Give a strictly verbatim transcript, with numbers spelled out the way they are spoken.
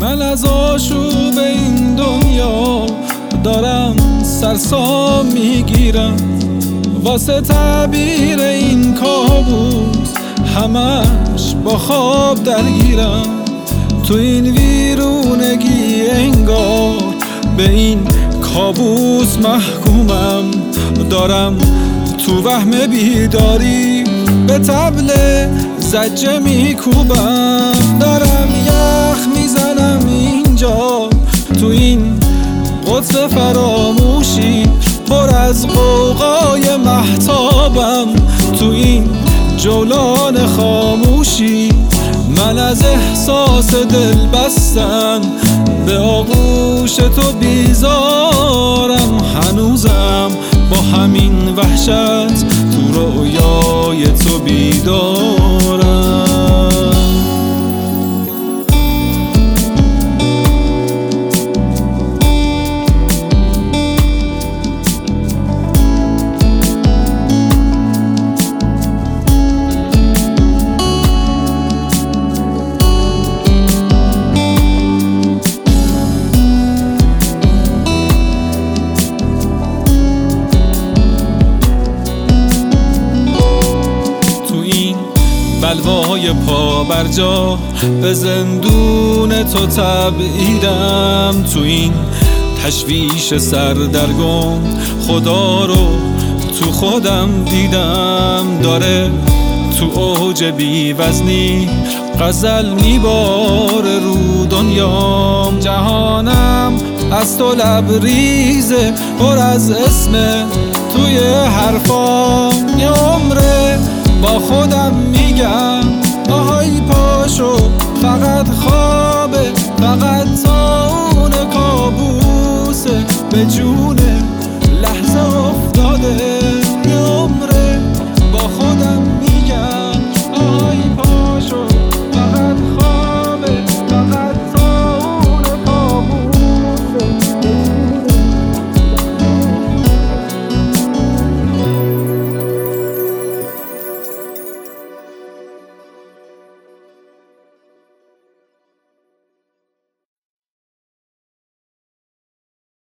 من از آشوب این دنیا دارم سرسام میگیرم، واسه تعبیر این کابوس همش با خواب درگیرم. تو این ویرونگی انگار به این کابوس محکومم، دارم تو وهم بیداری به طبل زجه میکوبم. دارم یخ میزنم اینجا تو این قدس فراموشی، پر از قوقای مهتابم تو این جولان خاموشی. من از احساس دل بستن به آغوش تو بیزارم، هنوزم با همین وحشت تو رویای تو بیدارم. بلوای پا برجا به زندون تو تبعیدم، تو این تشویش سردرگم خدا رو تو خودم دیدم. داره تو اوج بی وزنی غزل میباره رو دنیام، جهانم از تو لبریزه پر از اسم توی حرفام. یه عمره با خودم میگم آهای پاشو، فقط خوابه، فقط تا اون کابوسه، به جون